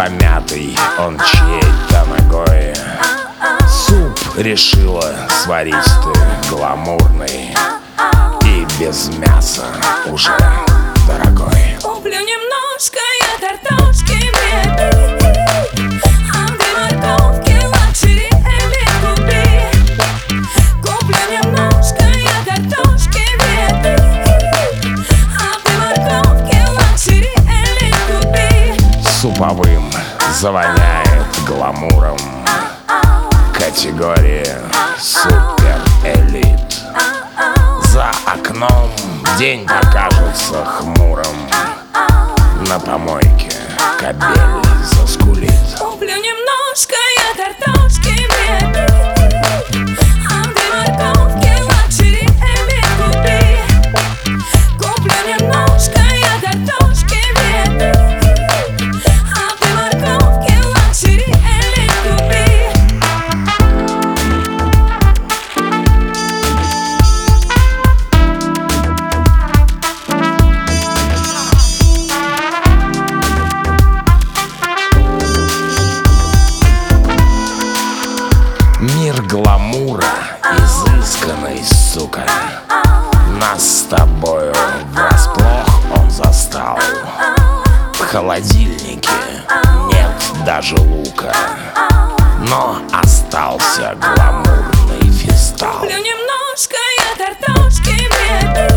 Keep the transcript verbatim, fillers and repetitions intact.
помятый он чьей-то ногой. Суп решила сварить ты гламурный и без мяса уже дорогой. Куплю немножко я картошки мне, а ты морковки лакшери элит купи. Куплю немножко я картошки мне, а ты морковки лакшери элит купи. Суповым завоняет гламуром, категория супер элит. За окном день покажется хмурым, на помойке кобель заскулит. Куплю немножко я картошки мне, а ты морковки лакшери элит купи. Куплю немножко я картошки мне, а ты морковки лакшери элит купи. Мир гламура изысканный, сука, нас с тобою врасплох он застал. В холодильнике нет даже лука, но остался гламурный фистал. Куплю немножко я картошки мне,